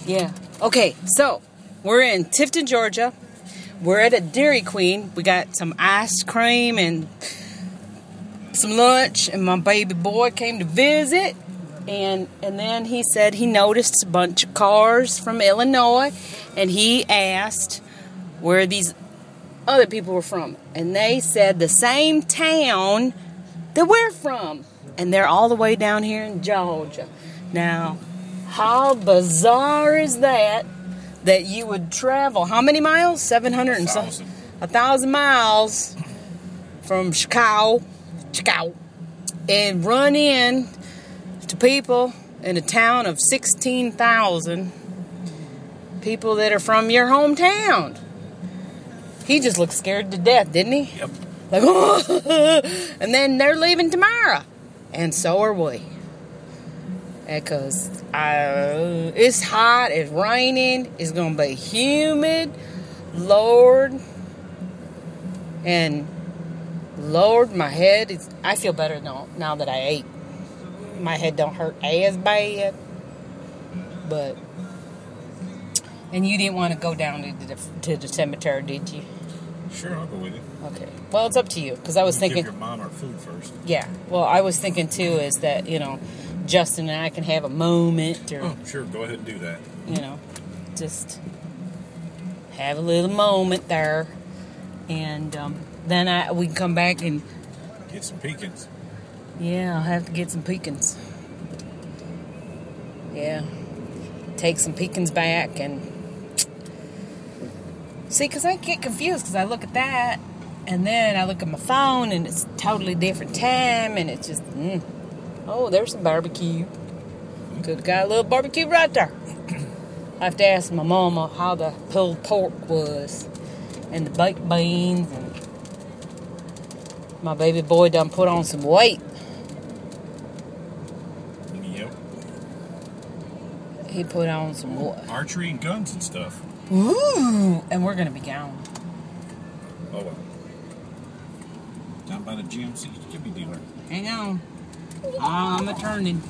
Yeah. Okay, so we're in Tifton, Georgia. We're at a Dairy Queen. We got some ice cream and some lunch, and my baby boy came to visit. And then he said he noticed a bunch of cars from Illinois, and he asked where these other people were from. And they said the same town that we're from. And they're all the way down here in Georgia. Now, how bizarre is that you would travel, how many miles? 700 and something. 1,000 miles from Chicago, and run in to people in a town of 16,000 people that are from your hometown. He just looked scared to death, didn't he? Yep. Like, oh. And then they're leaving tomorrow. And so are we. Because it's hot, it's raining, it's going to be humid. Lord, my head is... I feel better now that I ate. My head don't hurt as bad. But... And you didn't want to go down to the cemetery, did you? Sure, I'll go with you. Okay. Well, it's up to you. Because I was thinking... Give your mom our food first. Yeah. Well, I was thinking, too, is that, Justin and I can have a moment. Or, oh, sure. Go ahead and do that. Just have a little moment there. And then we can come back and... Get some pecans. Yeah, I'll have to get some pecans. Yeah. Take some pecans back and... See, because I get confused because I look at that and then I look at my phone and it's totally different time and it's just... Oh, there's some barbecue. Could have got a little barbecue right there. I have to ask my mama how the pulled pork was and the baked beans, and my baby boy done put on some weight. Yep. He put on some archery and guns and stuff. Ooh, and we're gonna be gone. Oh well. Down by the GMC Jimmy dealer. Hang on. I'm a turning.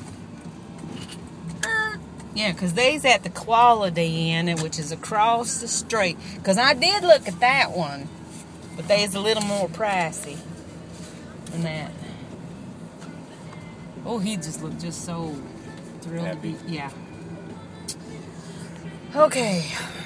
Yeah, because they's at the Quality Inn, which is across the street. Because I did look at that one, but they's a little more pricey than that. Oh, he just looked just so thrilled. Happy. Yeah. Okay.